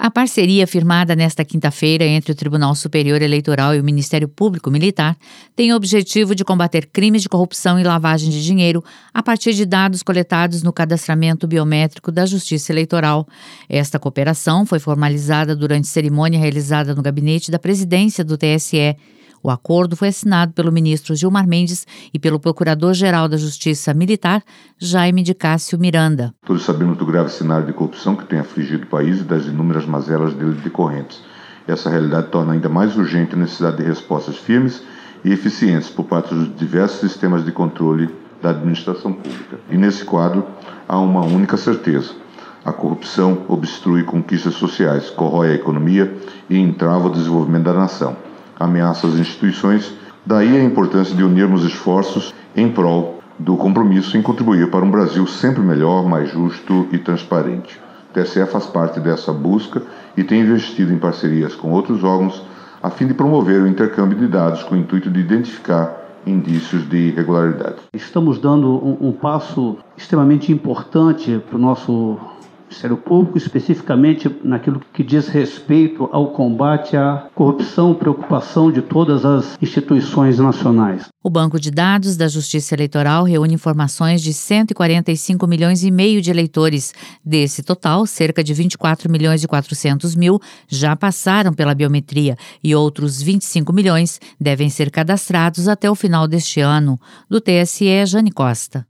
A parceria firmada nesta quinta-feira entre o Tribunal Superior Eleitoral e o Ministério Público Militar tem o objetivo de combater crimes de corrupção e lavagem de dinheiro a partir de dados coletados no cadastramento biométrico da Justiça Eleitoral. Esta cooperação foi formalizada durante cerimônia realizada no gabinete da presidência do TSE. O acordo foi assinado pelo ministro Gilmar Mendes e pelo Procurador-Geral da Justiça Militar, Jaime de Cássio Miranda. Todos sabemos do grave cenário de corrupção que tem afligido o país e das inúmeras mazelas dele decorrentes. Essa realidade torna ainda mais urgente a necessidade de respostas firmes e eficientes por parte dos diversos sistemas de controle da administração pública. E nesse quadro, há uma única certeza: a corrupção obstrui conquistas sociais, corrói a economia e entrava o desenvolvimento da nação. Ameaça as instituições, daí a importância de unirmos esforços em prol do compromisso em contribuir para um Brasil sempre melhor, mais justo e transparente. O TSE faz parte dessa busca e tem investido em parcerias com outros órgãos a fim de promover o intercâmbio de dados com o intuito de identificar indícios de irregularidade. Estamos dando um passo extremamente importante para o nosso Ministério Público, especificamente naquilo que diz respeito ao combate à corrupção, preocupação de todas as instituições nacionais. O Banco de Dados da Justiça Eleitoral reúne informações de 145 milhões e meio de eleitores. Desse total, cerca de 24 milhões e 400 mil já passaram pela biometria e outros 25 milhões devem ser cadastrados até o final deste ano. Do TSE, Jane Costa.